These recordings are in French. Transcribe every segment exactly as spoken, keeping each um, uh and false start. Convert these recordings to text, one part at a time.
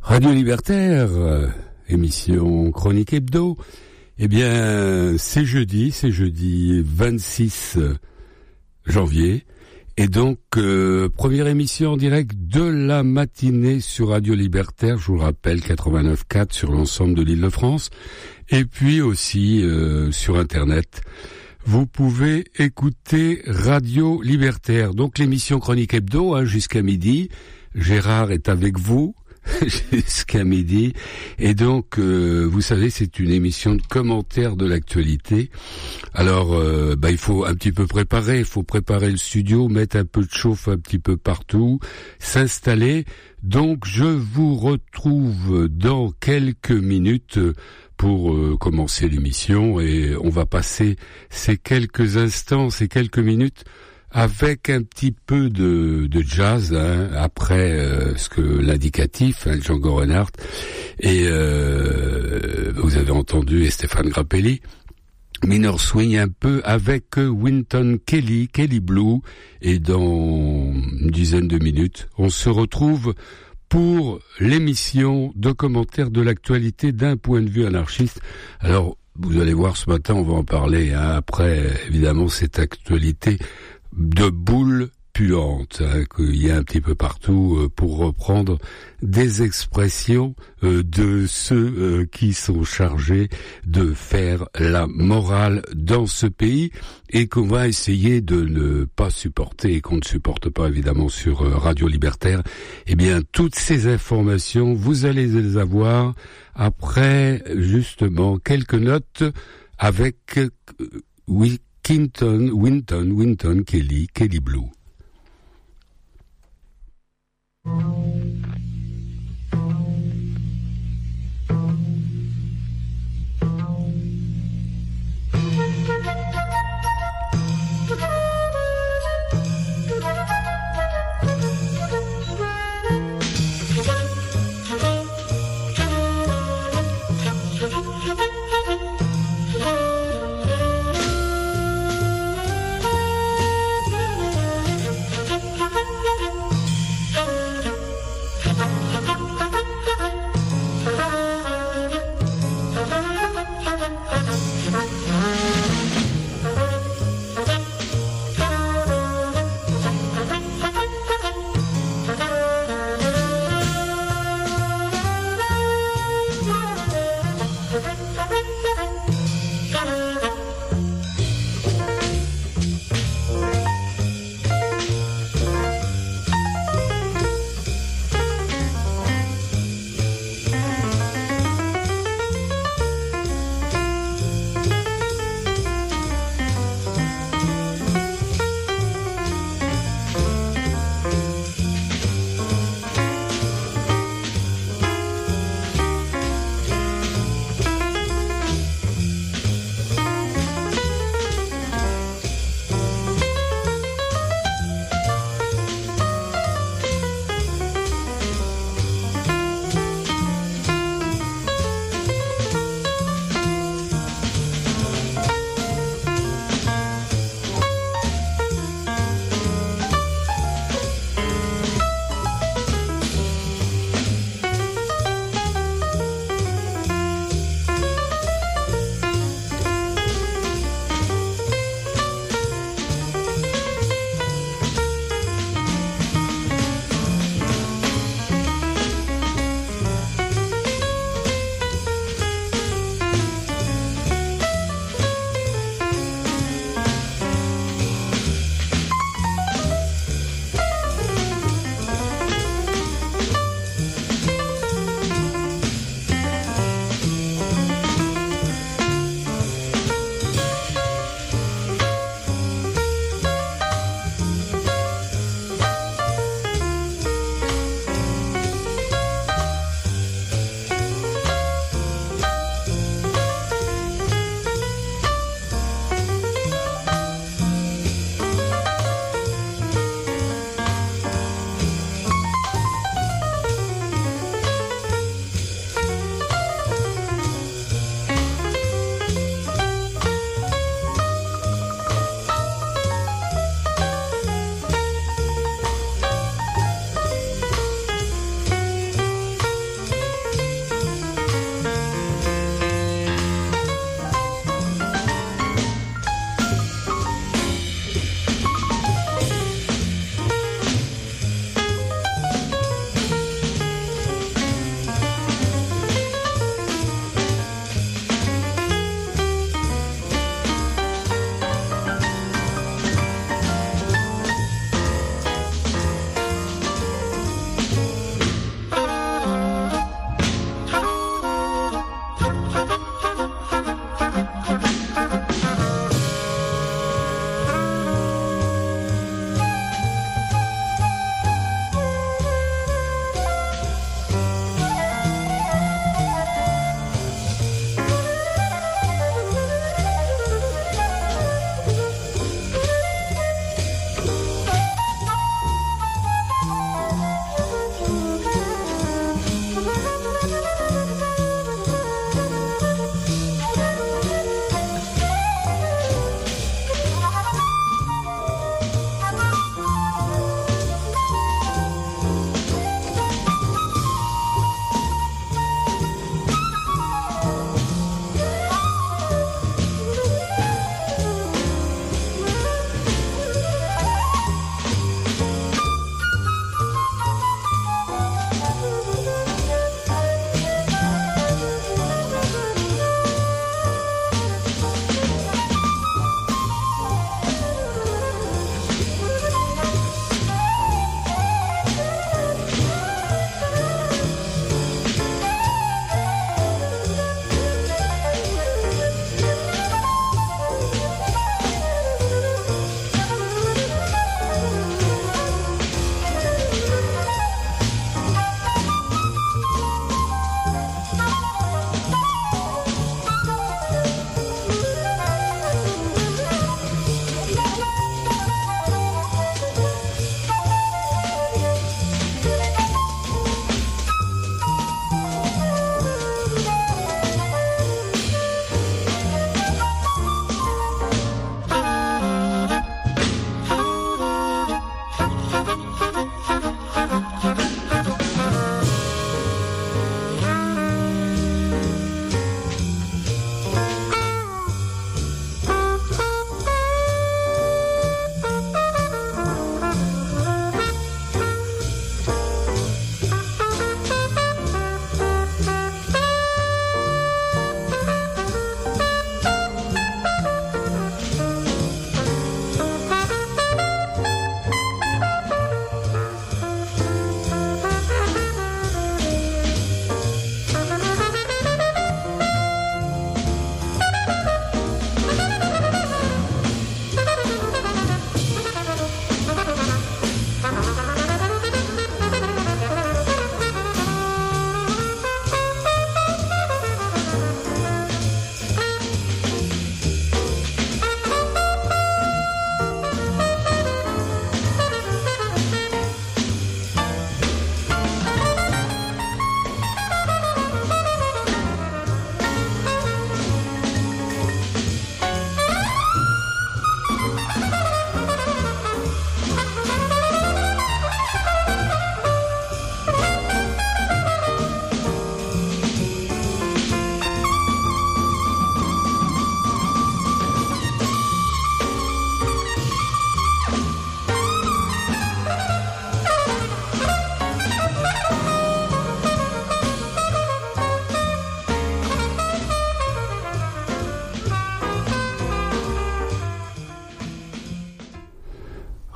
Radio Libertaire, euh, émission Chronique Hebdo. Eh bien, c'est jeudi, c'est jeudi vingt-six janvier. Et donc, euh, première émission en direct de la matinée sur Radio Libertaire, je vous le rappelle, quatre-vingt-neuf virgule quatre sur l'ensemble de l'Île-de-France. Et puis aussi euh, sur Internet, vous pouvez écouter Radio Libertaire. Donc l'émission Chronique Hebdo, hein, jusqu'à midi. Gérard est avec vous jusqu'à midi. Et donc, euh, vous savez, c'est une émission de commentaires de l'actualité. Alors, euh, bah, il faut un petit peu préparer. Il faut préparer le studio, mettre un peu de chauffe un petit peu partout, s'installer. Donc, je vous retrouve dans quelques minutes pour euh, commencer l'émission. Et on va passer ces quelques instants, ces quelques minutes avec un petit peu de, de jazz, hein, après euh, ce que l'indicatif, hein, Django Reinhardt, et euh, vous avez entendu et Stéphane Grappelli, minor swing un peu avec Wynton Kelly, Kelly Blue, et dans une dizaine de minutes, on se retrouve pour l'émission de commentaires de l'actualité d'un point de vue anarchiste. Alors, vous allez voir ce matin, on va en parler, hein, après évidemment cette actualité de boules puantes, hein, qu'il y a un petit peu partout, euh, pour reprendre des expressions euh, de ceux euh, qui sont chargés de faire la morale dans ce pays et qu'on va essayer de ne pas supporter et qu'on ne supporte pas évidemment sur euh, Radio Libertaire. Eh bien, toutes ces informations, vous allez les avoir après justement quelques notes avec euh, oui. Quinton, Wynton, Wynton Kelly, Kelly Blue.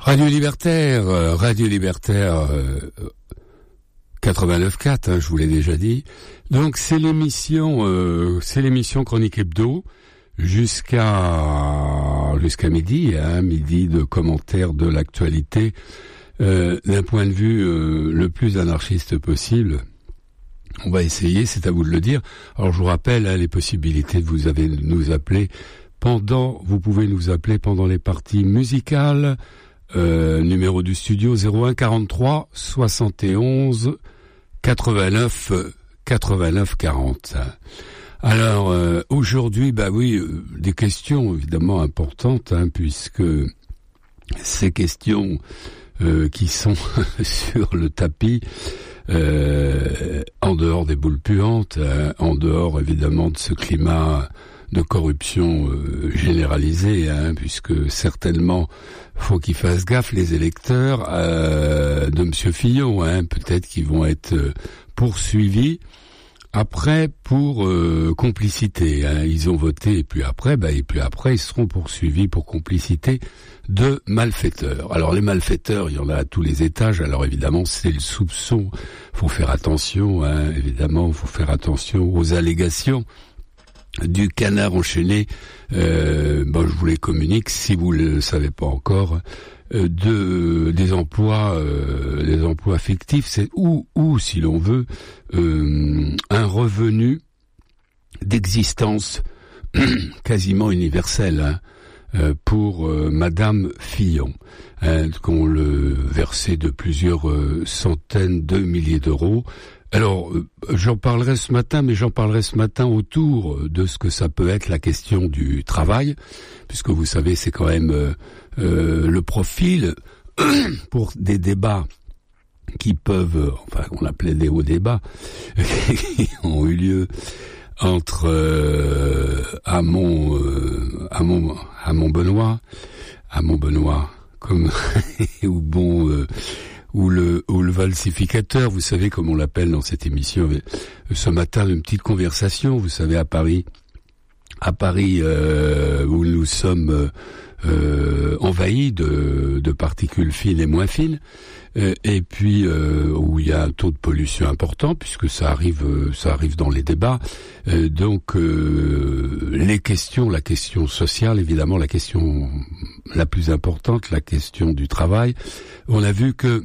Radio Libertaire, euh, Radio Libertaire euh, quatre-vingt-neuf virgule quatre, hein, je vous l'ai déjà dit. Donc c'est l'émission, euh, c'est l'émission Chronique Hebdo jusqu'à jusqu'à midi, hein, midi de commentaires de l'actualité euh, d'un point de vue euh, le plus anarchiste possible. On va essayer, c'est à vous de le dire. Alors je vous rappelle hein, les possibilités, vous avez nous appeler pendant, vous pouvez nous appeler pendant les parties musicales. Euh, numéro du studio zéro un quarante-trois soixante et onze quatre-vingt-neuf quatre-vingt-neuf quarante. Alors euh, aujourd'hui, bah oui, euh, des questions évidemment importantes, hein, puisque ces questions euh, qui sont sur le tapis, euh, en dehors des boules puantes, hein, en dehors évidemment de ce climat de corruption euh, généralisée, hein, puisque certainement faut qu'ils fassent gaffe les électeurs euh, de Monsieur Fillon, hein, peut-être qu'ils vont être euh, poursuivis après pour euh, complicité. Hein, ils ont voté et puis après, bah et puis après ils seront poursuivis pour complicité de malfaiteurs. Alors les malfaiteurs, il y en a à tous les étages. Alors évidemment c'est le soupçon. Faut faire attention, hein, évidemment, faut faire attention aux allégations du canard enchaîné, euh, bon, je vous les communique si vous le savez pas encore, euh, de des emplois, euh, des emplois fictifs, c'est ou ou si l'on veut euh, un revenu d'existence quasiment universel hein, euh, pour euh, Madame Fillon, hein, qu'on le versait de plusieurs euh, centaines de milliers d'euros. Alors, euh, j'en parlerai ce matin, mais j'en parlerai ce matin autour de ce que ça peut être la question du travail, puisque vous savez, c'est quand même euh, euh, le profil pour des débats qui peuvent, enfin, on appelait des hauts débats, qui ont eu lieu entre euh, Hamon, euh, Hamon, Hamon Benoît, Hamon Benoît, comme ou bon. Euh, ou le ou le falsificateur, vous savez comme on l'appelle dans cette émission. Ce matin, une petite conversation, vous savez, à Paris, à Paris euh, où nous sommes euh, envahis de, de particules fines et moins fines, euh, et puis euh, où il y a un taux de pollution important, puisque ça arrive, ça arrive dans les débats. Euh, donc euh, les questions, la question sociale, évidemment, la question la plus importante, la question du travail. On a vu que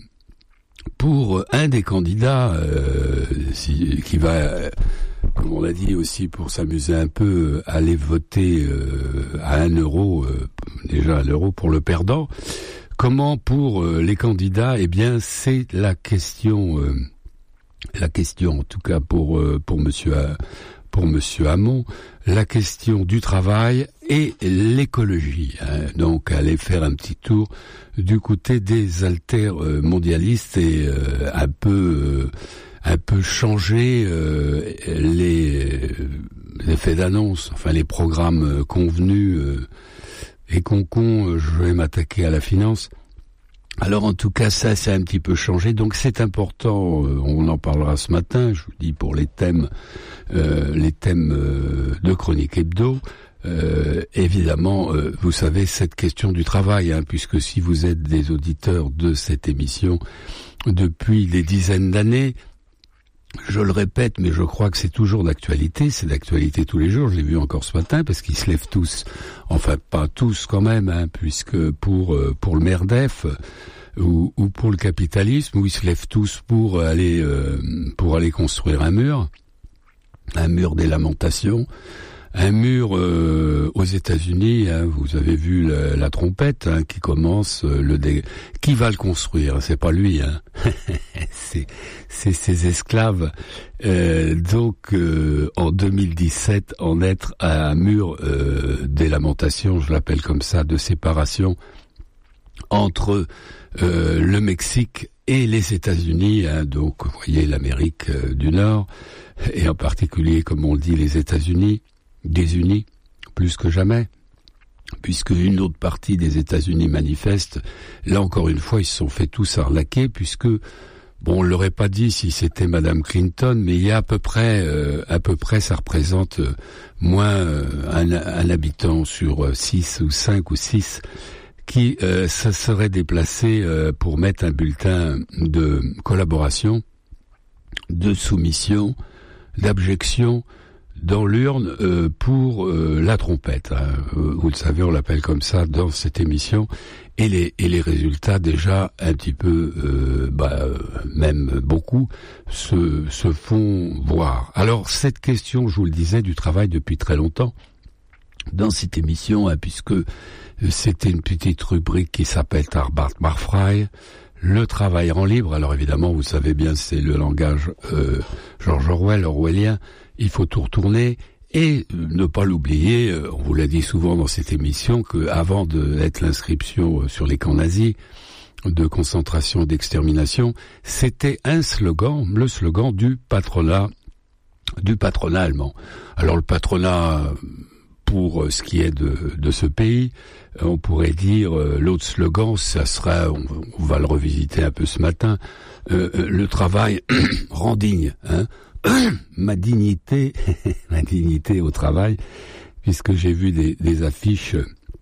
pour un des candidats euh, si, qui va, euh, comme on l'a dit aussi pour s'amuser un peu, aller voter euh, à un euro, euh, déjà un euro pour le perdant, comment pour euh, les candidats, eh bien c'est la question, euh, la question en tout cas pour euh, pour Monsieur pour Monsieur Hamon, la question du travail et l'écologie. Hein. Donc, aller faire un petit tour du côté des altermondialistes et euh, un peu, euh, un peu changer euh, les, les effets d'annonce, enfin les programmes convenus euh, et concon. Euh, je vais m'attaquer à la finance. Alors en tout cas ça c'est un petit peu changé, donc c'est important, euh, on en parlera ce matin, je vous dis pour les thèmes euh, les thèmes euh, de Chronique Hebdo, euh, évidemment euh, vous savez cette question du travail, hein, puisque si vous êtes des auditeurs de cette émission depuis des dizaines d'années, je le répète, mais je crois que c'est toujours d'actualité, c'est d'actualité tous les jours, je l'ai vu encore ce matin, parce qu'ils se lèvent tous, enfin pas tous quand même, hein, puisque pour euh, pour le MERDEF ou, ou pour le capitalisme, où ils se lèvent tous pour aller euh, pour aller construire un mur, un mur des lamentations, un mur euh, aux États-Unis, hein, vous avez vu la, la trompette hein, qui commence, euh, le dé... qui va le construire? C'est pas lui, hein. c'est c'est ses esclaves. Euh, donc euh, en deux mille dix-sept, en être à un mur euh, des lamentations, je l'appelle comme ça, de séparation entre euh, le Mexique et les États-Unis. Hein, donc vous voyez l'Amérique euh, du Nord et en particulier, comme on le dit, les États-Unis. Désunis, plus que jamais, puisque une autre partie des États-Unis manifeste. Là encore une fois, ils se sont fait tous arnaquer, puisque bon, on l'aurait pas dit si c'était Madame Clinton, mais il y a à peu près, euh, à peu près, ça représente euh, moins euh, un, un habitant sur euh, six ou cinq ou six qui euh, se serait déplacé euh, pour mettre un bulletin de collaboration, de soumission, d'abjection dans l'urne euh, pour euh, la trompette. Hein. Vous le savez, on l'appelle comme ça dans cette émission. Et les, et les résultats, déjà, un petit peu, euh, bah, même beaucoup, se, se font voir. Alors, cette question, je vous le disais, du travail depuis très longtemps, dans cette émission, hein, puisque c'était une petite rubrique qui s'appelle Tarbart Marfraille, le travail en libre. Alors évidemment, vous savez bien, c'est le langage euh, George Orwell, orwellien. Il faut tout retourner et ne pas l'oublier. On vous l'a dit souvent dans cette émission que avant d'être l'inscription sur les camps nazis de concentration, d'extermination, c'était un slogan, le slogan du patronat, du patronat allemand. Alors le patronat, pour ce qui est de, de ce pays, on pourrait dire, euh, l'autre slogan, ça sera, on, on va le revisiter un peu ce matin, euh, le travail rend digne, hein. ma dignité, ma dignité au travail, puisque j'ai vu des, des affiches,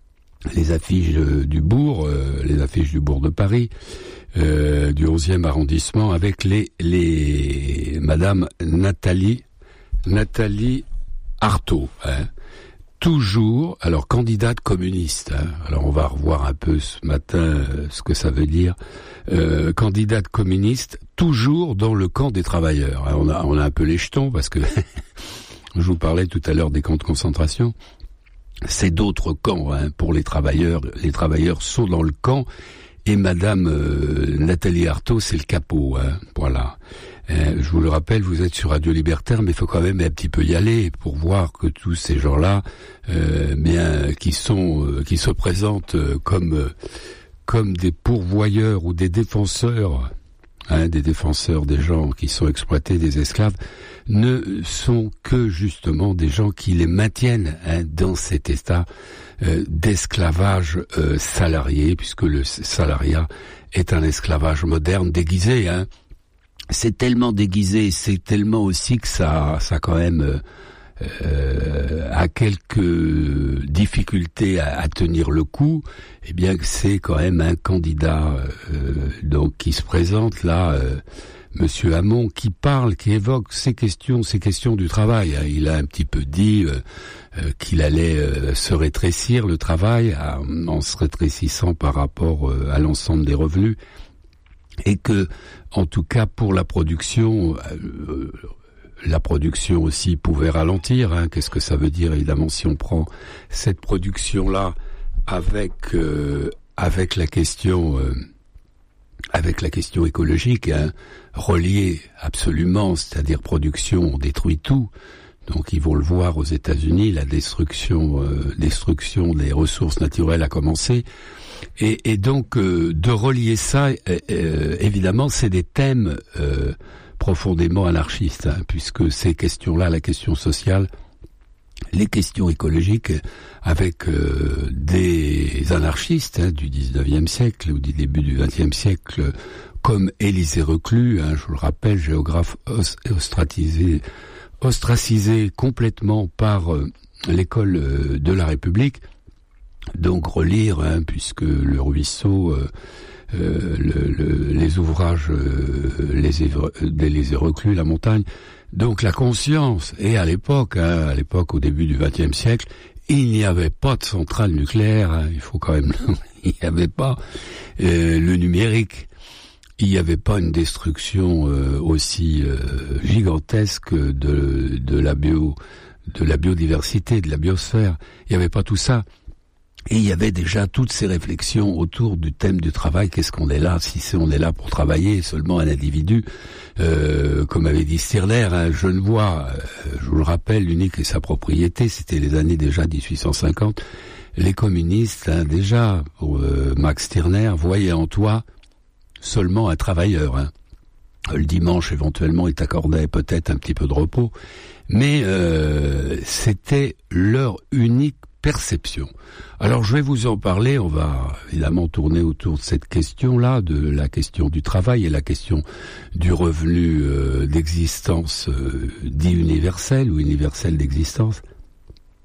les affiches euh, du bourg, euh, les affiches du bourg de Paris, euh, du onzième arrondissement, avec les, les, Madame Nathalie, Nathalie Arthaud, hein. Toujours, alors candidate communiste, hein, alors on va revoir un peu ce matin euh, ce que ça veut dire, euh, candidate communiste, toujours dans le camp des travailleurs. Hein, on a, on a un peu les jetons parce que je vous parlais tout à l'heure des camps de concentration. C'est d'autres camps hein, pour les travailleurs. Les travailleurs sont dans le camp et Madame euh, Nathalie Arthaud, c'est le capot. Hein, voilà. Euh, je vous le rappelle, vous êtes sur Radio Libertaire, mais il faut quand même un petit peu y aller pour voir que tous ces gens-là, euh, bien, qui sont, euh, qui se présentent euh, comme, euh, comme des pourvoyeurs ou des défenseurs, hein, des défenseurs des gens qui sont exploités, des esclaves, ne sont que justement des gens qui les maintiennent hein, dans cet état euh, d'esclavage euh, salarié, puisque le salariat est un esclavage moderne déguisé, hein. C'est tellement déguisé, c'est tellement aussi que ça, ça quand même euh, a quelques difficultés à, à tenir le coup. Eh bien, que c'est quand même un candidat euh, donc qui se présente là, euh, Monsieur Hamon, qui parle, qui évoque ces questions, ces questions du travail. Il a un petit peu dit euh, euh, qu'il allait euh, se rétrécir le travail, à, en se rétrécissant par rapport euh, à l'ensemble des revenus. Et que, en tout cas, pour la production, euh, la production aussi pouvait ralentir. Hein. Qu'est-ce que ça veut dire, évidemment, si on prend cette production-là avec euh, avec la question euh, avec la question écologique, hein, reliée absolument, c'est-à-dire production, on détruit tout. Donc, ils vont le voir aux États-Unis, la destruction, euh, destruction des ressources naturelles a commencé. Et, et donc, euh, de relier ça, euh, évidemment, c'est des thèmes euh, profondément anarchistes, hein, puisque ces questions-là, la question sociale, les questions écologiques, avec euh, des anarchistes hein, du dix-neuvième siècle ou du début du vingtième siècle, comme Élisée Reclus, hein, je vous le rappelle, géographe ostracisé, ostracisé complètement par euh, l'école euh, de la République. Donc relire, hein, puisque le ruisseau, euh, euh, le, le, les ouvrages, euh, les, les Reclus, la montagne. Donc la conscience. Et à l'époque, hein, à l'époque, au début du vingtième siècle, il n'y avait pas de centrale nucléaire. Hein, il faut quand même, il n'y avait pas euh, le numérique. Il n'y avait pas une destruction euh, aussi euh, gigantesque de, de la bio, de la biodiversité, de la biosphère. Il n'y avait pas tout ça. Et il y avait déjà toutes ces réflexions autour du thème du travail. Qu'est-ce qu'on est là? Si c'est on est là pour travailler, seulement un individu, euh, comme avait dit Stirner, un jeune voix, euh, je vous le rappelle, l'unique et sa propriété, c'était les années déjà dix-huit cent cinquante. Les communistes, hein, déjà, pour euh, Max Stirner, voyaient en toi seulement un travailleur. Hein. Le dimanche, éventuellement, ils t'accordaient peut-être un petit peu de repos, mais euh, c'était leur unique perception. Alors je vais vous en parler, on va évidemment tourner autour de cette question-là, de la question du travail et la question du revenu euh, d'existence euh, dit universel ou universel d'existence.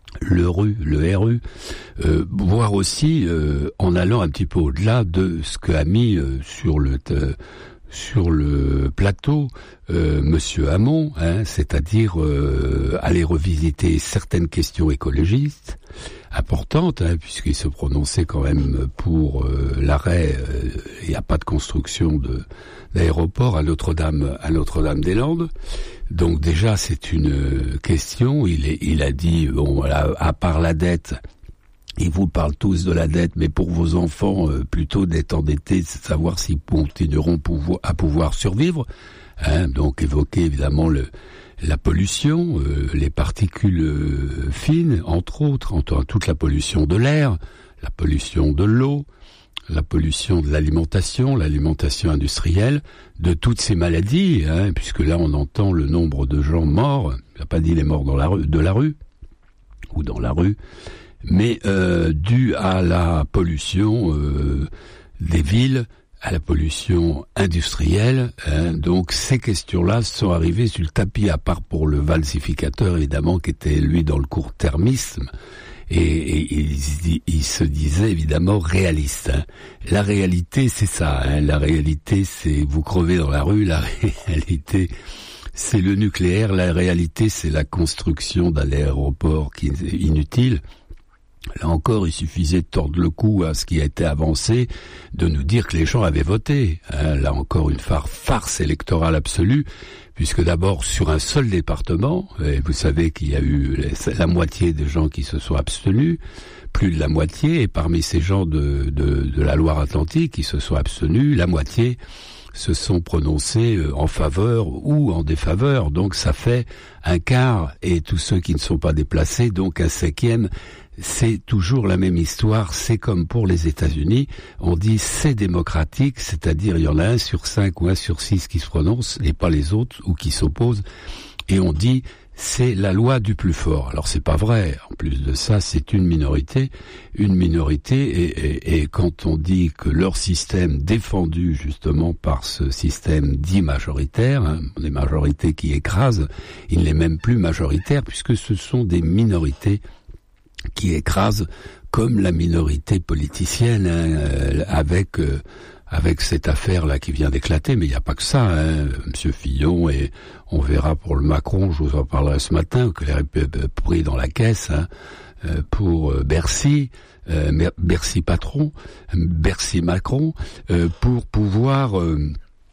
le R U, le R U, euh, voire aussi euh, en allant un petit peu au-delà de ce qu'a mis euh, sur le euh, sur le plateau euh, Monsieur Hamon, hein, c'est-à-dire euh, aller revisiter certaines questions écologistes importantes, hein, puisqu'il se prononçait quand même pour euh, l'arrêt. Il euh, n'y a pas de construction de d'aéroport à Notre-Dame, à Notre-Dame-des-Landes. Donc déjà, c'est une question. Il est, il a dit, bon, voilà, à part la dette. Ils vous parlent tous de la dette, mais pour vos enfants, euh, plutôt d'être endettés, c'est de savoir s'ils continueront pouvoir, à pouvoir survivre. Hein, donc évoquer évidemment le, la pollution, euh, les particules euh, fines, entre autres, entre toute la pollution de l'air, la pollution de l'eau, la pollution de l'alimentation, l'alimentation industrielle, de toutes ces maladies, hein, puisque là on entend le nombre de gens morts, il n'a pas dit les morts dans la rue, de la rue, ou dans la rue, mais euh, dû à la pollution euh, des villes, à la pollution industrielle. Hein, donc ces questions-là sont arrivées sur le tapis, à part pour le falsificateur, évidemment, qui était, lui, dans le court-termisme, et, et, et il, il se disait, évidemment, réaliste. Hein. La réalité, c'est ça. Hein, la réalité, c'est vous crevez dans la rue. La réalité, c'est le nucléaire. La réalité, c'est la construction d'un aéroport qui est inutile. Là encore, il suffisait de tordre le cou à ce qui a été avancé, de nous dire que les gens avaient voté. Hein, là encore, une farce électorale absolue, puisque d'abord, sur un seul département, et vous savez qu'il y a eu la moitié des gens qui se sont abstenus, plus de la moitié, et parmi ces gens de, de, de la Loire-Atlantique qui se sont abstenus, la moitié se sont prononcés en faveur ou en défaveur. Donc ça fait un quart, et tous ceux qui ne sont pas déplacés, donc un cinquième. C'est toujours la même histoire, c'est comme pour les États-Unis, on dit c'est démocratique, c'est-à-dire il y en a un sur cinq ou un sur six qui se prononce, et pas les autres, ou qui s'opposent, et on dit c'est la loi du plus fort. Alors c'est pas vrai, en plus de ça, c'est une minorité, une minorité, et, et, et quand on dit que leur système, défendu justement par ce système dit majoritaire, hein, des majorités qui écrasent, il n'est même plus majoritaire, puisque ce sont des minorités qui écrase comme la minorité politicienne, hein, euh, avec euh, avec cette affaire-là qui vient d'éclater, mais il n'y a pas que ça, hein, Monsieur Fillon, et on verra pour le Macron, je vous en parlerai ce matin, que les pris dans la caisse, hein, euh, pour euh, Bercy, euh, Bercy patron, Bercy Macron, euh, pour pouvoir euh,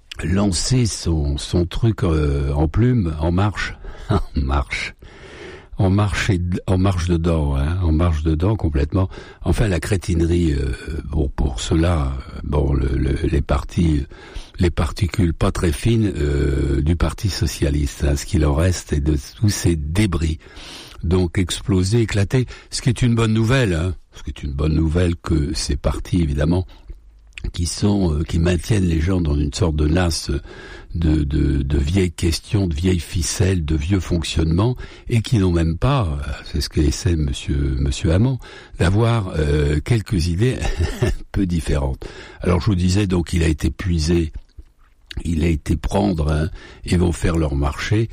lancer son son truc euh, en plume, en marche, en marche. En marche, en marche dedans, hein, en marche dedans complètement. Enfin, la crétinerie, euh, bon, pour cela, bon, le, le, les partis, les particules pas très fines euh, du Parti socialiste, hein, ce qu'il en reste est de tous ces débris. Donc exploser, éclater, ce qui est une bonne nouvelle, hein, ce qui est une bonne nouvelle que ces partis, évidemment, qui sont, euh, qui maintiennent les gens dans une sorte de nasse de, de, de vieilles questions, de vieilles ficelles, de vieux fonctionnements, et qui n'ont même pas, c'est ce qu'essaie Monsieur Monsieur Hamon, d'avoir euh, quelques idées un peu différentes. Alors je vous disais donc, il a été puisé, il a été prendre, hein, et vont faire leur marché.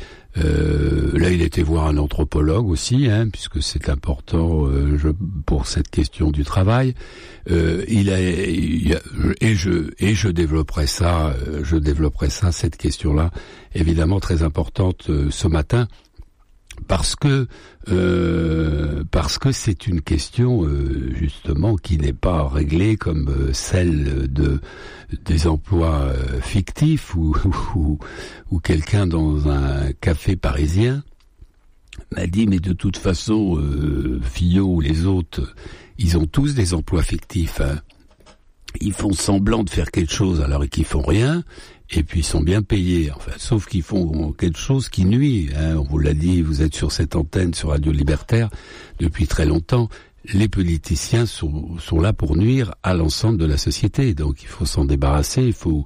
Euh, là, il était voir un anthropologue aussi, hein, puisque c'est important euh, je, pour cette question du travail. Euh, il a, il a, et je et je développerai ça, je développerai ça, cette question-là, évidemment très importante euh, ce matin, parce que euh, parce que c'est une question euh, justement qui n'est pas réglée comme euh, celle de des emplois euh, fictifs ou, ou, ou quelqu'un dans un café parisien m'a dit mais de toute façon euh, Fillon ou les autres, ils ont tous des emplois fictifs, hein. Ils font semblant de faire quelque chose alors qu'ils font rien. Et puis ils sont bien payés, enfin, sauf qu'ils font quelque chose qui nuit. Hein. On vous l'a dit, vous êtes sur cette antenne, sur Radio Libertaire, depuis très longtemps. Les politiciens sont, sont là pour nuire à l'ensemble de la société. Donc il faut s'en débarrasser, il faut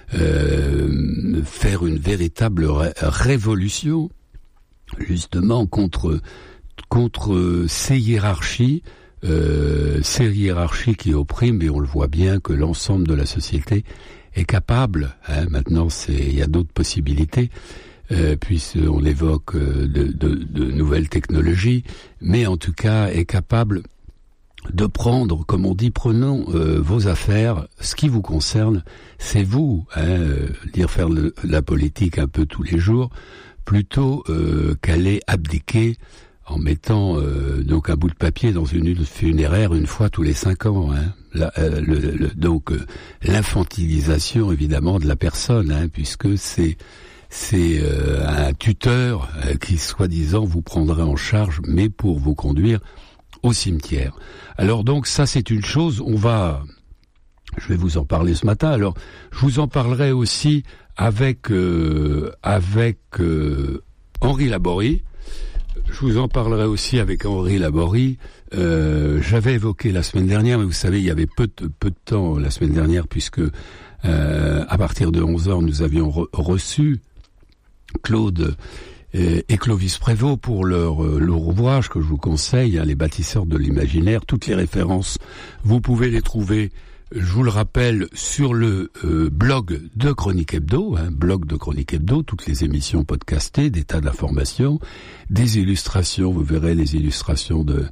euh, faire une véritable ré- révolution, justement, contre, contre ces hiérarchies, euh, ces hiérarchies qui oppriment, et on le voit bien que l'ensemble de la société est capable, hein, maintenant c'est il y a d'autres possibilités, euh, puisqu'on évoque euh, de, de, de nouvelles technologies, mais en tout cas est capable de prendre, comme on dit, prenons euh, vos affaires, ce qui vous concerne, c'est vous, hein, euh, dire faire le, la politique un peu tous les jours, plutôt euh, qu'aller abdiquer en mettant euh, donc un bout de papier dans une urne funéraire une fois tous les cinq ans. Hein. La, euh, le, le, donc euh, l'infantilisation évidemment de la personne, hein, puisque c'est c'est euh, un tuteur euh, qui soi-disant vous prendrait en charge, mais pour vous conduire au cimetière. Alors donc ça c'est une chose, on va, je vais vous en parler ce matin. Alors je vous en parlerai aussi avec euh, avec euh, Henri Laborie. Je vous en parlerai aussi avec Henri Laborie. Euh, j'avais évoqué la semaine dernière, mais vous savez, il y avait peu de, peu de temps la semaine dernière, puisque euh, à partir de onze heures, nous avions re- reçu Claude et, et Clovis Prévost pour leur, leur ouvrage que je vous conseille, hein, Les bâtisseurs de l'imaginaire. Toutes les références, vous pouvez les trouver, je vous le rappelle, sur le euh, blog de Chronique Hebdo, hein, blog de Chronique Hebdo, toutes les émissions podcastées, des tas d'informations, des illustrations, vous verrez les illustrations de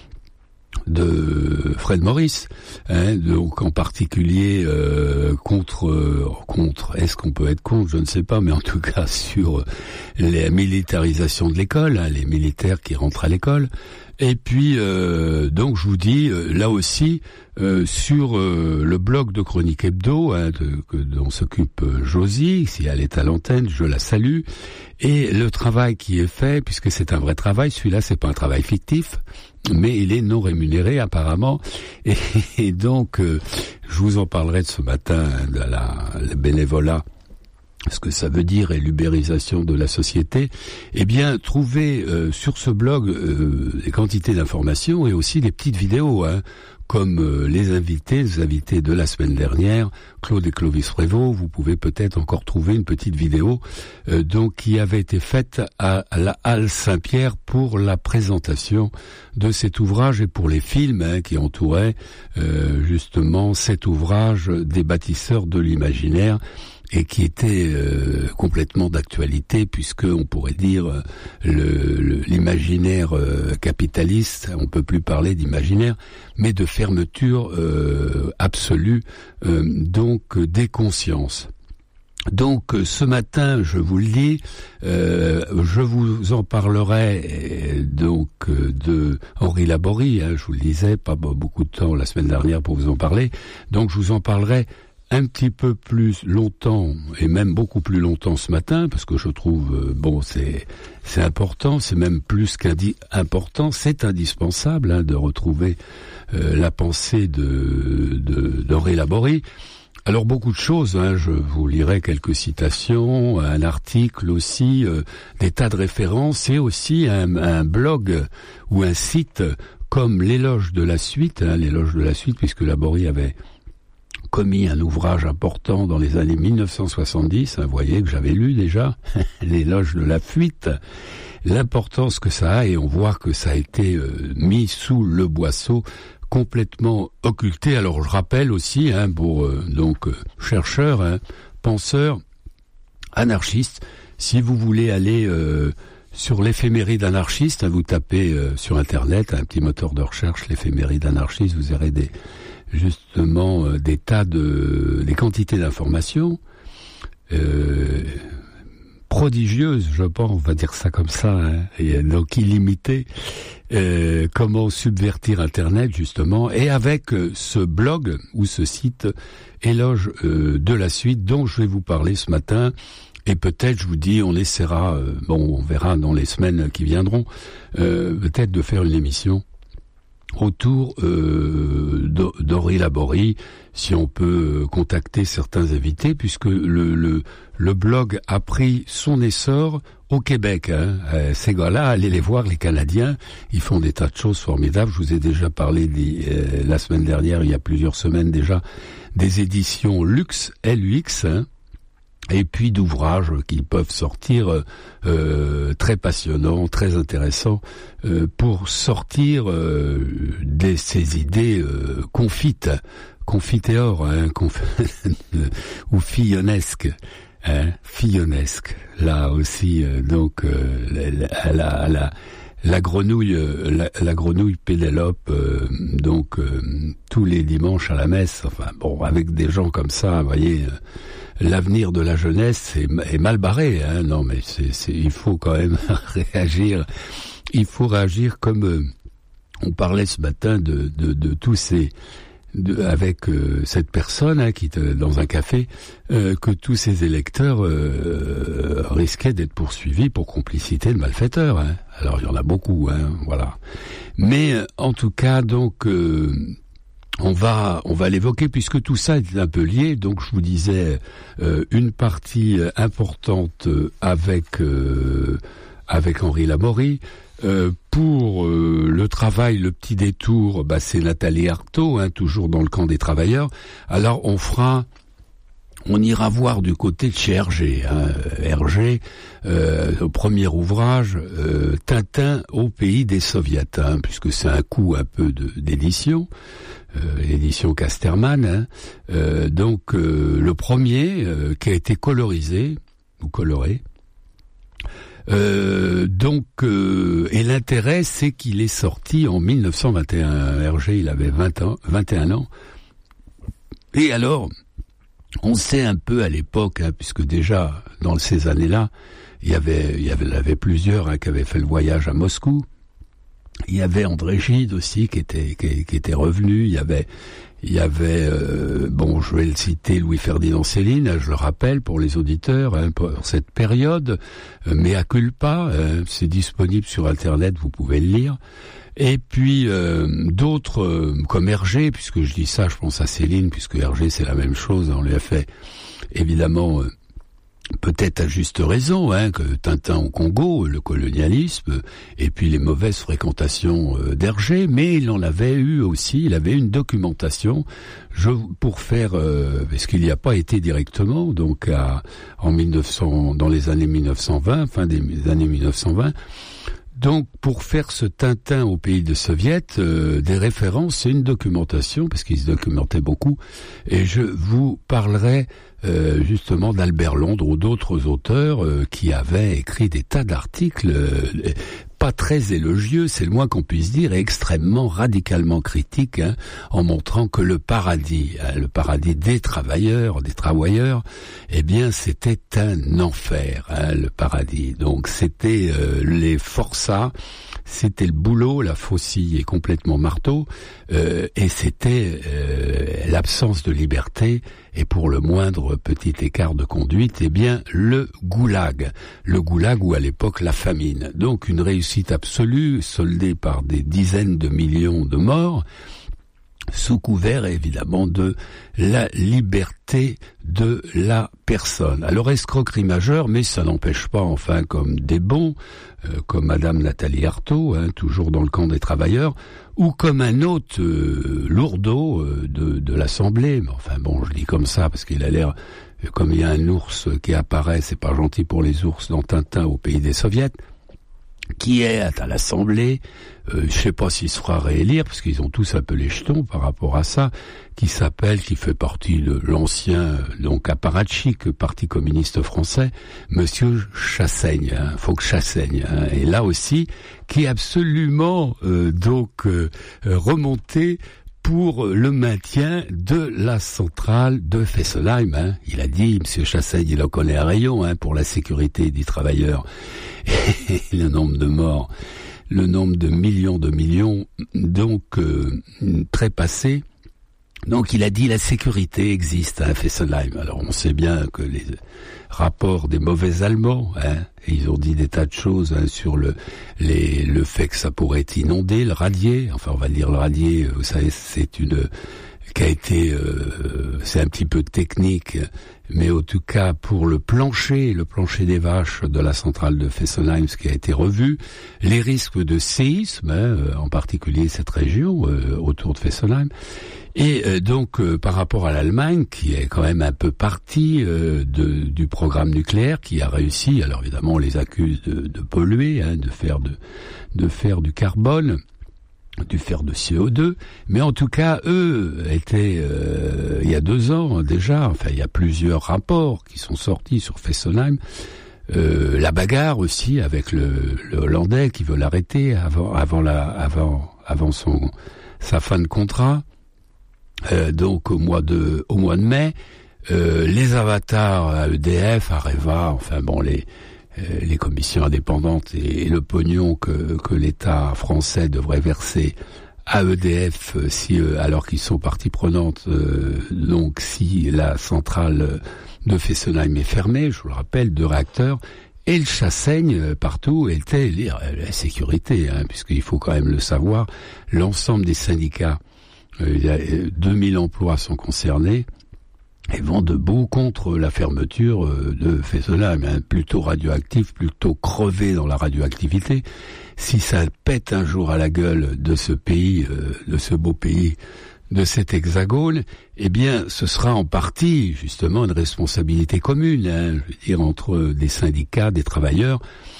de Fred Morris, hein, donc en particulier euh, contre euh, contre est-ce qu'on peut être contre, je ne sais pas, mais en tout cas sur la militarisation de l'école, hein, les militaires qui rentrent à l'école. Et puis euh, donc je vous dis euh, là aussi euh, sur euh, le blog de Chronique Hebdo, hein, de, que, dont s'occupe euh, Josie, si elle est à l'antenne, je la salue. Et le travail qui est fait, puisque c'est un vrai travail, celui-là c'est pas un travail fictif, mais il est non rémunéré apparemment. Et, et donc euh, je vous en parlerai de ce matin, hein, de la, le bénévolat. Ce que ça veut dire et l'ubérisation de la société, eh bien, trouvez euh, sur ce blog euh, des quantités d'informations et aussi des petites vidéos, hein, comme euh, les invités, les invités de la semaine dernière, Claude et Clovis Prévost. Vous pouvez peut-être encore trouver une petite vidéo euh, donc qui avait été faite à, à la Halle Saint-Pierre pour la présentation de cet ouvrage et pour les films, hein, qui entouraient euh, justement cet ouvrage des bâtisseurs de l'imaginaire, et qui était euh, complètement d'actualité, puisque on pourrait dire euh, le, le, l'imaginaire euh, capitaliste, on peut plus parler d'imaginaire, mais de fermeture euh, absolue euh, donc des consciences. Donc ce matin, je vous le dis, euh, je vous en parlerai donc de Henri Laborie, hein, je vous le disais, pas beaucoup de temps la semaine dernière pour vous en parler, donc je vous en parlerai un petit peu plus longtemps, et même beaucoup plus longtemps ce matin, parce que je trouve, euh, bon, c'est c'est important, c'est même plus qu'important, c'est indispensable, hein, de retrouver euh, la pensée de, de d'Henri Laborie. Alors beaucoup de choses, hein, je vous lirai quelques citations, un article aussi, euh, des tas de références, et aussi un, un blog ou un site comme l'éloge de la suite, hein, l'éloge de la suite, puisque Laborie avait commis un ouvrage important dans les années mille neuf cent soixante-dix, vous voyez que j'avais lu déjà, l'éloge de la fuite, l'importance que ça a, et on voit que ça a été euh, mis sous le boisseau, complètement occulté. Alors je rappelle aussi, hein, pour euh, donc euh, chercheurs, hein, penseurs, anarchistes, si vous voulez aller euh, sur l'éphéméride anarchiste, hein, vous tapez euh, sur internet, un petit moteur de recherche, l'éphéméride anarchiste, vous aurez des justement euh, des tas de des quantités d'informations euh, prodigieuses, je pense, on va dire ça comme ça, hein, et donc illimitées. Euh, comment subvertir Internet justement, et avec euh, ce blog ou ce site éloge euh, de la suite dont je vais vous parler ce matin. Et peut-être, je vous dis, on essaiera, euh, bon, on verra dans les semaines qui viendront, euh, peut-être de faire une émission autour euh, d'Henri Laborie, si on peut contacter certains invités, puisque le, le, le blog a pris son essor au Québec. Hein. Euh, ces gars-là, allez les voir, les Canadiens, ils font des tas de choses formidables. Je vous ai déjà parlé des, euh, la semaine dernière, il y a plusieurs semaines déjà, des éditions Lux, L U X, hein, et puis d'ouvrages qui peuvent sortir euh, très passionnants, très intéressants, euh, pour sortir euh, de ces idées euh, confites, confiteor, hein, conf... ou fillonesques, hein, fillonesque. Là aussi, euh, donc, euh, la, la, la, la grenouille, la, la grenouille Pénélope, euh, donc euh, tous les dimanches à la messe. Enfin bon, avec des gens comme ça, vous voyez, euh, l'avenir de la jeunesse est, est mal barré. Hein, non, mais c'est, c'est, il faut quand même réagir. Il faut réagir comme euh, on parlait ce matin de, de, de tous ces De, avec euh, cette personne hein, qui te, dans un café, euh, que tous ces électeurs euh, risquaient d'être poursuivis pour complicité de malfaiteurs. Hein. Alors il y en a beaucoup, hein, voilà. Mais euh, en tout cas, donc euh, on va on va l'évoquer puisque tout ça est un peu lié. Donc je vous disais euh, une partie importante avec euh, avec Henri Laborie. Euh, pour euh, le travail, le petit détour, bah, c'est Nathalie Arthaud, hein, toujours dans le camp des travailleurs. Alors on fera, on ira voir du côté de chez Hergé. Hein, Hergé, euh, au premier ouvrage, euh, Tintin au pays des soviets, hein, puisque c'est un coup un peu de, d'édition, euh, l'édition Casterman. Hein, euh, donc euh, le premier euh, qui a été colorisé ou coloré. Euh, donc, euh, et l'intérêt, c'est qu'il est sorti en mille neuf cent vingt et un. Hergé, il avait vingt ans, vingt et un ans. Et alors, on sait un peu à l'époque, hein, puisque déjà, dans ces années-là, il y avait, il y avait, il y avait plusieurs hein, qui avaient fait le voyage à Moscou. Il y avait André Gide aussi qui était, qui, qui était revenu. Il y avait, il y avait, euh, bon, je vais le citer, Louis-Ferdinand Céline, je le rappelle pour les auditeurs, hein, pour cette période, euh, mea culpa, euh, c'est disponible sur Internet, vous pouvez le lire. Et puis euh, d'autres euh, comme Hergé, puisque je dis ça, je pense à Céline, puisque Hergé c'est la même chose, on lui a fait évidemment. Euh, Peut-être à juste raison, hein, que Tintin au Congo, le colonialisme, et puis les mauvaises fréquentations d'Hergé, mais il en avait eu aussi, il avait une documentation, je, pour faire, euh, parce qu'il n'y a pas été directement, donc à, en mille neuf cents, dans les années mille neuf cent vingt, fin des années mille neuf cent vingt. Donc, pour faire ce Tintin au pays de soviets, euh, des références, c'est une documentation, parce qu'il se documentait beaucoup, et je vous parlerai euh, justement d'Albert Londres ou d'autres auteurs euh, qui avaient écrit des tas d'articles, euh, pas très élogieux, c'est le moins qu'on puisse dire, et extrêmement radicalement critiques, hein, en montrant que le paradis, hein, le paradis des travailleurs, des travailleurs, eh bien, c'était un enfer, hein, le paradis. Donc, c'était euh, les forçats, c'était le boulot, la faucille est complètement marteau, euh, et c'était euh, l'absence de liberté, et pour le moindre petit écart de conduite, eh bien, le goulag. Le goulag ou à l'époque la famine. Donc une réussite absolue, soldée par des dizaines de millions de morts, sous couvert évidemment de la liberté de la personne. Alors escroquerie majeure, mais ça n'empêche pas, enfin, comme des bons, euh, comme Madame Nathalie Arthaud, hein, toujours dans le camp des travailleurs, ou comme un autre euh, lourdeau euh, de, de l'Assemblée. Mais enfin bon, je dis comme ça parce qu'il a l'air, comme il y a un ours qui apparaît, c'est pas gentil pour les ours dans Tintin au pays des soviets, qui est à l'Assemblée, euh, je sais pas s'il se fera réélire, parce qu'ils ont tous un peu les jetons par rapport à ça, qui s'appelle, qui fait partie de l'ancien, donc apparatchik, Parti communiste français, Monsieur Chassaigne, hein, Fauque Chassaigne, hein, et là aussi, qui est absolument euh, donc euh, remonté pour le maintien de la centrale de Fessenheim. Hein. Il a dit, M. Chassaigne, il en connaît un rayon hein, pour la sécurité des travailleurs. Et le nombre de morts, le nombre de millions de millions, donc euh, très passé. Donc il a dit la sécurité existe à Fessenheim. Alors on sait bien que les rapports des mauvais Allemands, hein, ils ont dit des tas de choses hein, sur le les, le fait que ça pourrait inonder le radier. Enfin on va dire le radier, vous savez, c'est une qui a été, euh, c'est un petit peu technique, mais en tout cas pour le plancher, le plancher des vaches de la centrale de Fessenheim, ce qui a été revu, les risques de séisme, hein, en particulier cette région euh, autour de Fessenheim, et euh, donc euh, par rapport à l'Allemagne, qui est quand même un peu partie euh, de, du programme nucléaire, qui a réussi, alors évidemment on les accuse de, de polluer, hein, de faire de, de faire du carbone. du fer de C O deux, mais en tout cas, eux étaient, euh, il y a deux ans déjà, enfin il y a plusieurs rapports qui sont sortis sur Fessenheim, euh, la bagarre aussi avec le, le Hollandais qui veut l'arrêter avant, avant la, avant, avant son, sa fin de contrat, euh, donc au mois de, au mois de mai, euh, les avatars à E D F, Areva, enfin bon les les commissions indépendantes et le pognon que, que l'État français devrait verser à E D F si, alors qu'ils sont partie prenante, euh, donc si la centrale de Fessenheim est fermée, je vous le rappelle, deux réacteurs, et le chassaigne partout était la sécurité, hein, puisqu'il faut quand même le savoir, l'ensemble des syndicats, euh, il y a deux mille emplois sont concernés, et vont debout contre la fermeture de Fessenheim, hein, plutôt radioactif, plutôt crevé dans la radioactivité. Si ça pète un jour à la gueule de ce pays, euh, de ce beau pays, de cet hexagone, eh bien, ce sera en partie, justement, une responsabilité commune, hein, je veux dire, entre des syndicats, des travailleurs,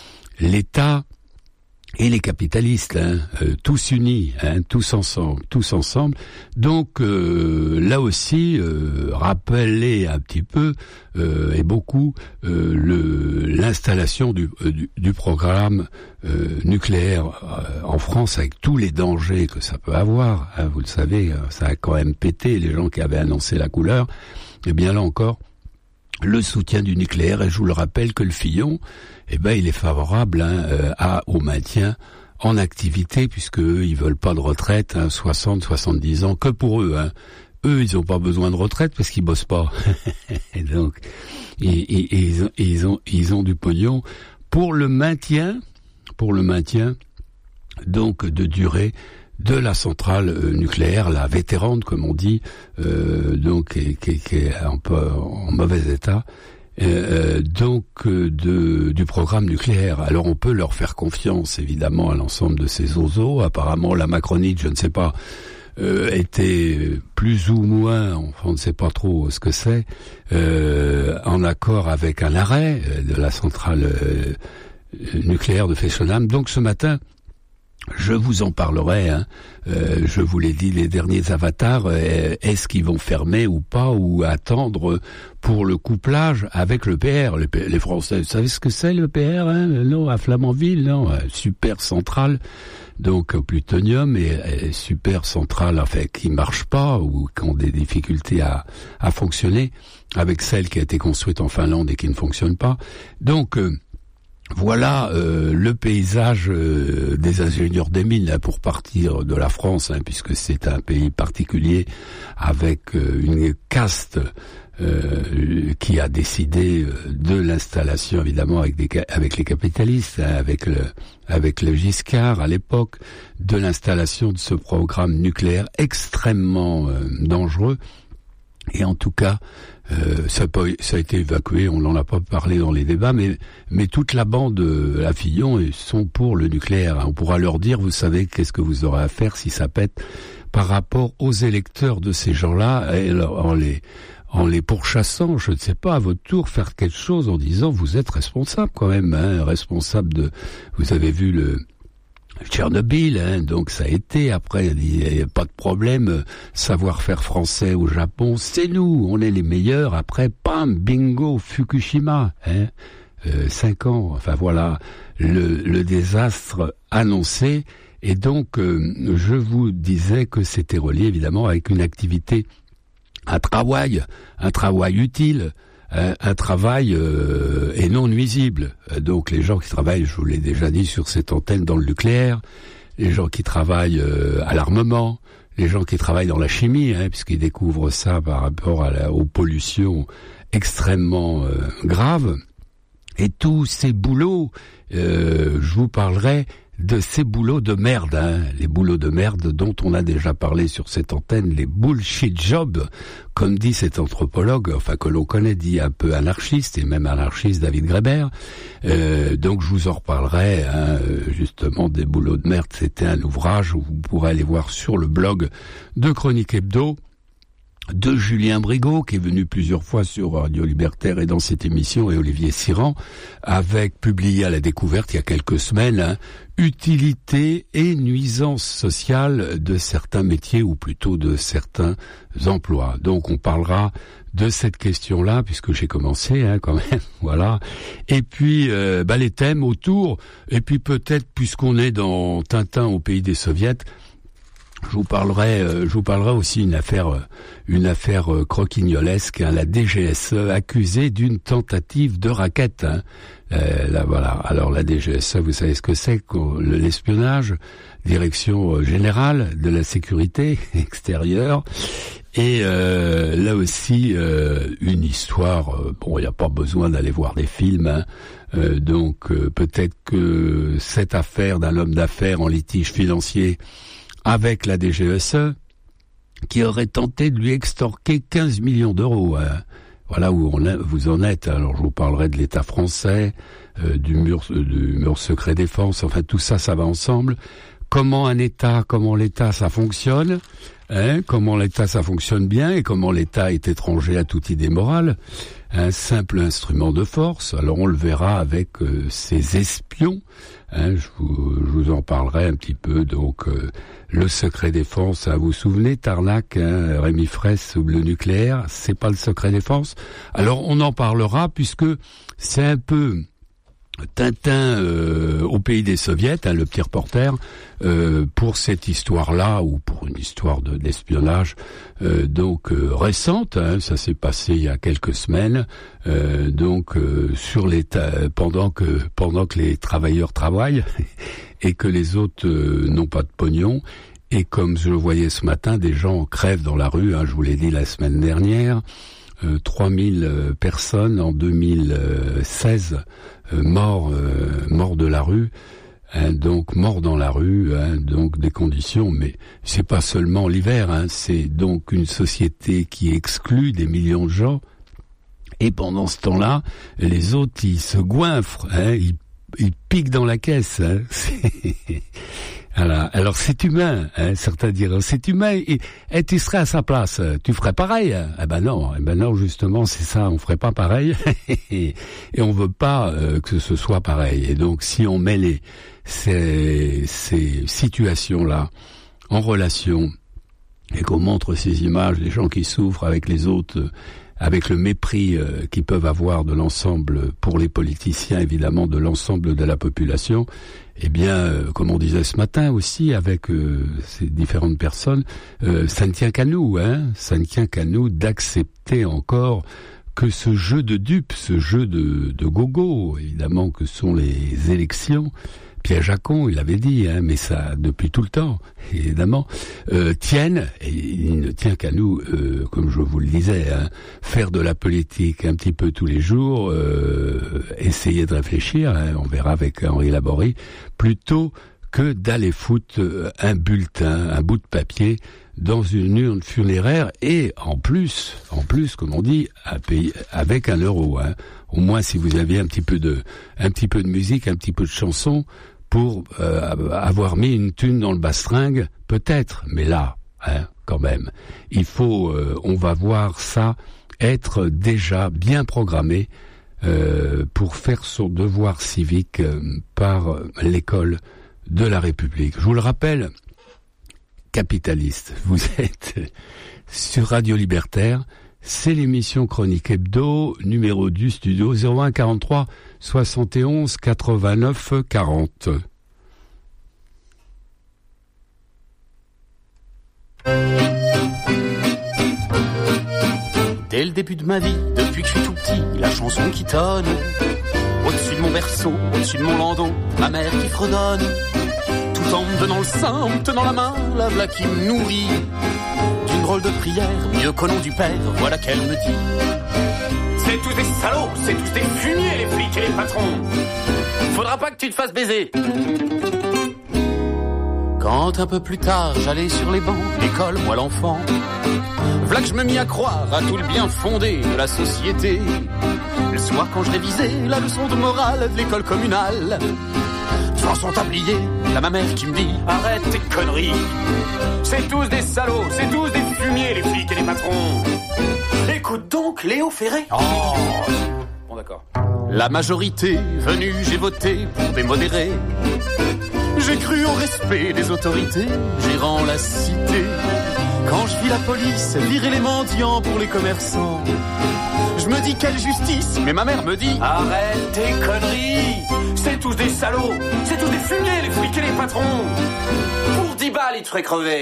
l'État et les capitalistes, hein, euh, tous unis, hein, tous ensemble, tous ensemble. Donc euh, là aussi, euh, rappeler un petit peu euh, et beaucoup euh, le l'installation du, euh, du, du programme euh, nucléaire euh, en France, avec tous les dangers que ça peut avoir. Hein, vous le savez, ça a quand même pété les gens qui avaient annoncé la couleur. Et bien là encore, le soutien du nucléaire, et je vous le rappelle que le Fillon, eh ben, il est favorable hein, euh, à, au maintien en activité, puisque eux, ils veulent pas de retraite, hein, soixante, soixante-dix ans, que pour eux. Hein. Eux, ils ont pas besoin de retraite parce qu'ils bossent pas. Et donc, et, et, et ils, ont, et ils ont, ils ont du pognon pour le maintien, pour le maintien, donc de durée de la centrale euh, nucléaire, la vétérante, comme on dit, euh, donc qui, qui, qui est un peu en mauvais état, euh, donc euh, de, du programme nucléaire. Alors on peut leur faire confiance, évidemment, à l'ensemble de ces oiseaux. Apparemment, la Macronite, je ne sais pas, euh, était plus ou moins, on ne sait pas trop ce que c'est, euh, en accord avec un arrêt de la centrale euh, nucléaire de Fessenheim. Donc ce matin, je vous en parlerai, hein. euh, je vous l'ai dit, les derniers avatars, euh, est-ce qu'ils vont fermer ou pas, ou attendre pour le couplage avec le P R. Les, les Français, vous savez ce que c'est le P R, hein? Non, à Flamanville, non, super centrale, donc au plutonium, et, et super centrale, enfin, qui marche pas, ou qui ont des difficultés à, à fonctionner, avec celle qui a été construite en Finlande et qui ne fonctionne pas. Donc, euh, voilà euh, le paysage euh, des ingénieurs des mines, là, pour partir de la France, hein, puisque c'est un pays particulier avec euh, une caste euh, qui a décidé de l'installation, évidemment, avec, des, avec les capitalistes, hein, avec le, avec le Giscard à l'époque, de l'installation de ce programme nucléaire extrêmement euh, dangereux. Et en tout cas, euh, ça, a pas, ça a été évacué, on n'en a pas parlé dans les débats, mais, mais toute la bande, la Fillon, sont pour le nucléaire. On pourra leur dire, vous savez, qu'est-ce que vous aurez à faire si ça pète par rapport aux électeurs de ces gens-là, et en les, en les pourchassant, je ne sais pas, à votre tour, faire quelque chose en disant, vous êtes responsable quand même, hein, responsable de, vous avez vu le, Tchernobyl, hein, donc ça a été, après, il n'y a pas de problème, savoir-faire français au Japon, c'est nous, on est les meilleurs, après, pam, bingo, Fukushima, hein, euh, cinq ans, enfin voilà, le, le désastre annoncé, et donc, euh, je vous disais que c'était relié, évidemment, avec une activité, un travail, un travail utile, Un, un travail euh, et non nuisible. Donc les gens qui travaillent, je vous l'ai déjà dit sur cette antenne, dans le nucléaire, les gens qui travaillent euh, à l'armement, les gens qui travaillent dans la chimie, hein, puisqu'ils découvrent ça par rapport à la, aux pollutions extrêmement euh, graves. Et tous ces boulots, euh, je vous parlerai de ces boulots de merde, hein, les boulots de merde dont on a déjà parlé sur cette antenne, les bullshit jobs, comme dit cet anthropologue, enfin que l'on connaît, dit un peu anarchiste, et même anarchiste David Graeber. Euh, donc je vous en reparlerai, hein, justement, des boulots de merde. C'était un ouvrage où vous pourrez aller voir sur le blog de Chronique Hebdo. de Julien Brigaut, qui est venu plusieurs fois sur Radio Libertaire et dans cette émission, et Olivier Siran, avec publié à la Découverte il y a quelques semaines, hein, utilité et nuisance sociale de certains métiers, ou plutôt de certains emplois. Donc on parlera de cette question-là, puisque j'ai commencé, hein, quand même, voilà. Et puis, euh, bah, les thèmes autour, et puis peut-être, puisqu'on est dans Tintin au pays des soviets, je vous parlerai, euh, je vous parlerai aussi une affaire, euh, une affaire euh, croquignolesque, hein, la D G S E accusée d'une tentative de racket. Hein. Euh, là, voilà. Alors la D G S E, vous savez ce que c'est, l'espionnage, Direction générale de la sécurité extérieure. Et euh, là aussi, euh, une histoire. Euh, bon, il n'y a pas besoin d'aller voir des films. Hein. Euh, donc euh, peut-être que cette affaire d'un homme d'affaires en litige financier avec la D G S E, qui aurait tenté de lui extorquer quinze millions d'euros. Hein. Voilà où on a, vous en êtes. Alors je vous parlerai de l'État français, euh, du mur, du mur secret défense. Enfin tout ça, ça va ensemble. Comment un État, comment l'État, ça fonctionne, hein, comment l'État, ça fonctionne bien, et comment l'État est étranger à toute idée morale, un simple instrument de force. Alors on le verra avec euh, ces espions. Hein, je, vous, je vous en parlerai un petit peu. Donc euh, le secret défense, hein, vous vous souvenez, Tarnac, hein, Rémi Fraisse ou le nucléaire, c'est pas le secret défense. Alors on en parlera puisque c'est un peu Tintin euh, au pays des soviets, hein, le petit reporter, euh, pour cette histoire-là, ou pour une histoire de, d'espionnage euh, donc euh, récente, hein, ça s'est passé il y a quelques semaines, euh, donc euh, sur l'État, pendant que pendant que les travailleurs travaillent et que les autres euh, n'ont pas de pognon. Et comme je le voyais ce matin, des gens crèvent dans la rue, hein, je vous l'ai dit la semaine dernière. Euh, trois mille euh, personnes en deux mille seize euh, morts euh, morts de la rue, hein, donc morts dans la rue, hein, donc des conditions, mais c'est pas seulement l'hiver, hein, c'est donc une société qui exclut des millions de gens, et pendant ce temps-là, les autres ils se goinfrent, hein, ils, ils piquent dans la caisse, hein, c'est... Voilà. Alors c'est humain, hein, certains diront c'est humain, et, et tu serais à sa place, tu ferais pareil. Eh ben non, eh ben non, justement c'est ça, on ferait pas pareil, et on veut pas euh, que ce soit pareil. Et donc si on met les ces, ces situations-là en relation et qu'on montre ces images des gens qui souffrent avec les autres, avec le mépris euh, qu'ils peuvent avoir de l'ensemble, pour les politiciens évidemment, de l'ensemble de la population, eh bien, euh, comme on disait ce matin aussi avec euh, ces différentes personnes, euh, ça ne tient qu'à nous, hein, ça ne tient qu'à nous d'accepter encore que ce jeu de dupes, ce jeu de, de gogo, évidemment que sont les élections, Pierre Jacon, il avait dit, hein, mais ça depuis tout le temps, évidemment, euh, tiennent, et il ne tient qu'à nous, euh, comme je vous le disais, hein, faire de la politique un petit peu tous les jours, euh, essayer de réfléchir, hein, on verra avec Henri Laborie, plutôt que d'aller foutre un bulletin, un bout de papier dans une urne funéraire, et en plus, en plus, comme on dit, à payer avec un euro, hein. Au moins, si vous aviez un petit peu de, un petit peu de musique, un petit peu de chanson, pour euh, avoir mis une thune dans le bastringue, peut-être, mais là, hein, quand même, il faut, euh, on va voir ça être déjà bien programmé euh, pour faire son devoir civique euh, par l'école de la République. Je vous le rappelle, capitaliste, vous êtes sur Radio Libertaire, c'est l'émission Chronique Hebdo, numéro du studio zéro un quarante-trois soixante et onze quatre-vingt-neuf quarante. Dès le début de ma vie, depuis que je suis tout petit, la chanson qui tonne au-dessus de mon berceau, au-dessus de mon landau, ma mère qui fredonne, tout en me donnant le sein, en me tenant la main, la v'là qui me nourrit d'une drôle de prière, mieux qu'au nom du père, voilà qu'elle me dit: c'est tous des salauds, c'est tous des fumiers, les flics et les patrons, faudra pas que tu te fasses baiser. Quand un peu plus tard j'allais sur les bancs, l'école, moi l'enfant, v'là que je me mis à croire à tout le bien fondé de la société. Le soir quand je révisais la leçon de morale de l'école communale, de toute façon son tablier, là ma mère qui me dit arrête tes conneries. C'est tous des salauds, c'est tous des fumiers, les flics et les patrons. Écoute donc Léo Ferré. Oh, bon d'accord. La majorité venue, j'ai voté pour des modérés. J'ai cru au respect des autorités, gérant la cité. Quand je vis la police virer les mendiants pour les commerçants, je me dis quelle justice, mais ma mère me dit arrête tes conneries. C'est tous des salauds, c'est tous des fumiers, les flics et les patrons. Pour dix balles, ils te feraient crever.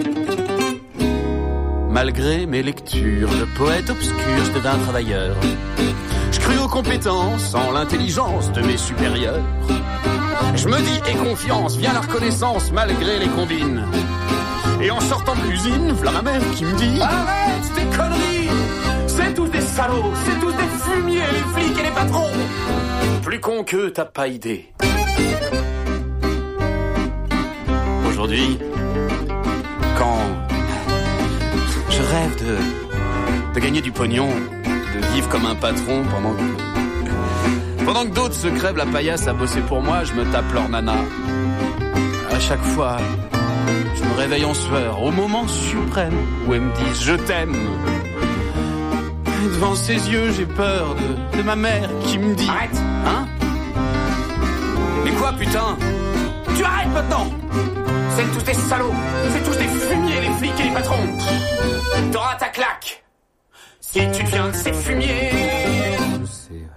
Malgré mes lectures de poète obscur, je devins travailleur. Je crus aux compétences, en l'intelligence de mes supérieurs. Je me dis, aie confiance, viens la reconnaissance, malgré les combines. Et en sortant de l'usine, v'là ma mère qui me dit arrête tes conneries. C'est tous des salauds, c'est tous des fumiers, les flics et les patrons. Plus con qu'eux, t'as pas idée. Aujourd'hui, quand je rêve de, de gagner du pognon, de vivre comme un patron pendant que, pendant que d'autres se crèvent la paillasse à bosser pour moi, je me tape leur nana. À chaque fois, je me réveille en sueur, au moment suprême où elles me disent je t'aime. Et devant ses yeux, j'ai peur de, de ma mère qui me dit arrête, hein? Mais quoi, putain? Tu arrêtes maintenant! C'est tous des salauds, c'est tous des fumiers, les flics et les patrons. T'auras ta claque si tu deviens de ces fumiers. Je sais, ouais.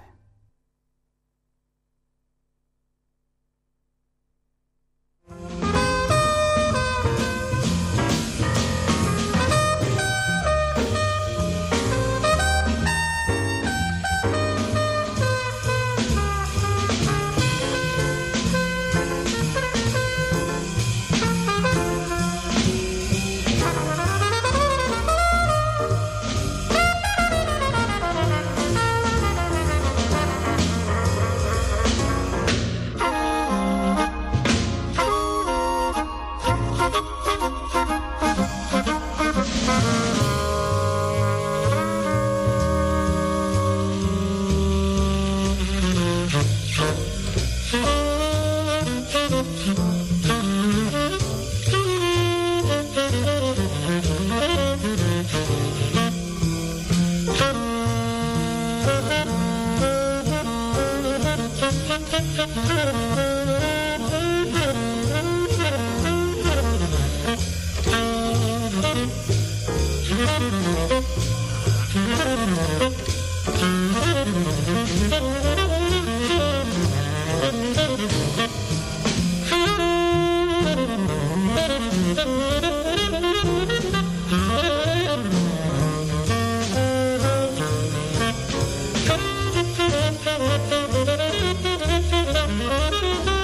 Thank you.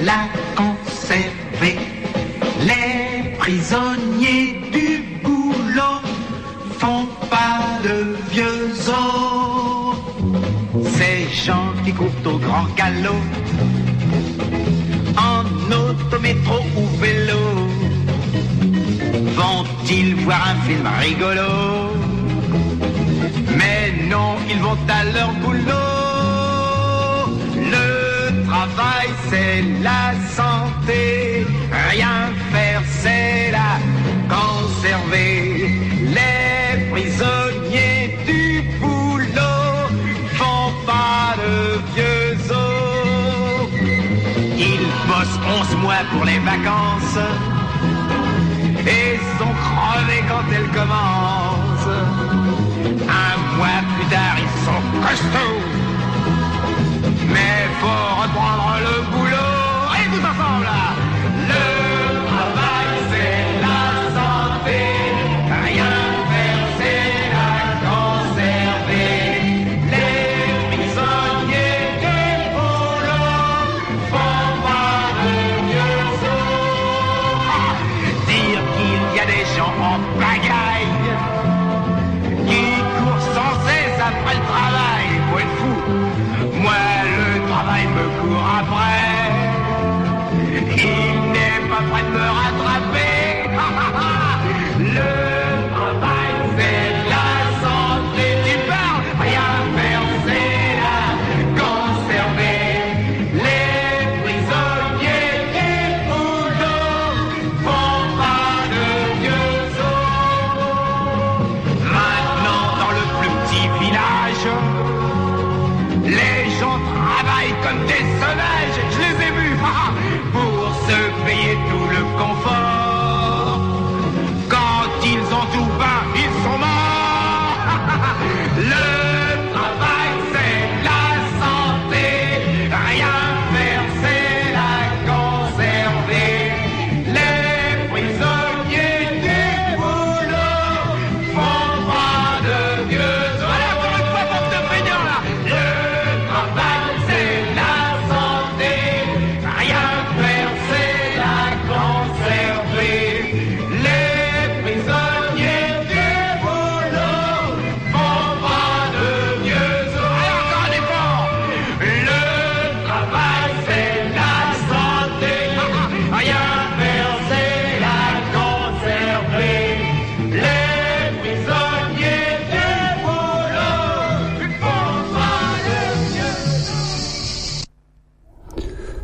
la conserver. Les prisonniers du boulot font pas de vieux os. Ces gens qui courent au grand galop, en auto, métro ou vélo, vont-ils voir un film rigolo? Mais non, ils vont à leur boulot. Le travail, c'est la santé. Rien faire, c'est la conserver. Les prisonniers du boulot font pas de vieux os. Ils bossent onze mois pour les vacances et sont crevés quand elles commencent. Un mois plus tard, ils sont costauds, mais faut reprendre le boulot. Et tous ensemble là, le travail c'est la santé, rien faire c'est la conserver. Les prisonniers du boulot font pas de vieux os. Dire qu'il y a des gens en pagaille qui courent sans cesse après le travail, faut être fou. Moi le travail me court après.